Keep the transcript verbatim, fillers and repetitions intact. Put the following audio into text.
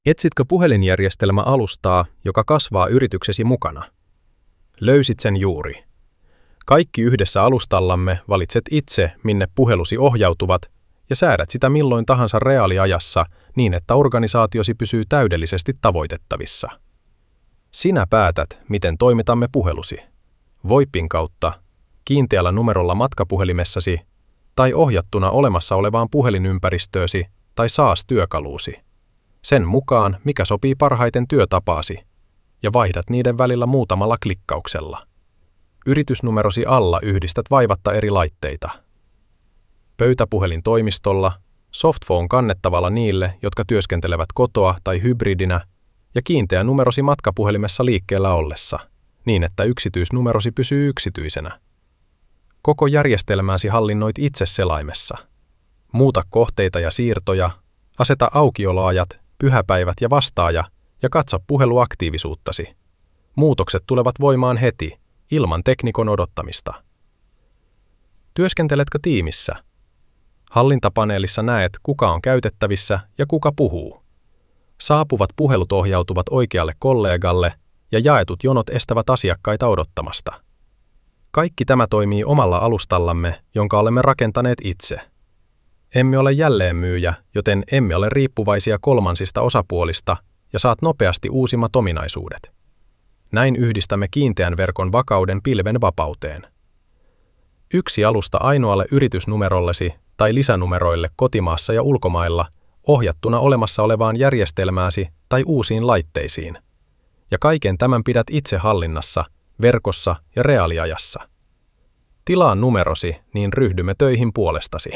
Etsitkö puhelinjärjestelmäalustaa, joka kasvaa yrityksesi mukana? Löysit sen juuri. Kaikki yhdessä alustallamme valitset itse, minne puhelusi ohjautuvat, ja säädät sitä milloin tahansa reaaliajassa niin, että organisaatiosi pysyy täydellisesti tavoitettavissa. Sinä päätät, miten toimitamme puhelusi. VoIPin kautta, kiinteällä numerolla matkapuhelimessasi tai ohjattuna olemassa olevaan puhelinympäristöösi tai SaaS-työkaluusi. Sen mukaan, mikä sopii parhaiten työtapaasi, ja vaihdat niiden välillä muutamalla klikkauksella. Yritysnumerosi alla yhdistät vaivatta eri laitteita. Pöytäpuhelin toimistolla, softphone kannettavalla niille, jotka työskentelevät kotoa tai hybridinä, ja kiinteä numerosi matkapuhelimessa liikkeellä ollessa, niin että yksityisnumerosi pysyy yksityisenä. Koko järjestelmääsi hallinnoit itse selaimessa. Muuta kohteita ja siirtoja, aseta aukioloajat, pyhäpäivät ja vastaaja ja katso puheluaktiivisuuttasi. Muutokset tulevat voimaan heti, ilman teknikon odottamista. Työskenteletkö tiimissä? Hallintapaneelissa näet, kuka on käytettävissä ja kuka puhuu. Saapuvat puhelut ohjautuvat oikealle kollegalle ja jaetut jonot estävät asiakkaita odottamasta. Kaikki tämä toimii omalla alustallamme, jonka olemme rakentaneet itse. Emme ole jälleenmyyjä, joten emme ole riippuvaisia kolmansista osapuolista ja saat nopeasti uusimmat ominaisuudet. Näin yhdistämme kiinteän verkon vakauden pilven vapauteen. Yksi alusta ainoalle yritysnumerollesi tai lisänumeroille kotimaassa ja ulkomailla ohjattuna olemassa olevaan järjestelmääsi tai uusiin laitteisiin. Ja kaiken tämän pidät itse hallinnassa, verkossa ja reaaliajassa. Tilaa numerosi, niin ryhdymme töihin puolestasi.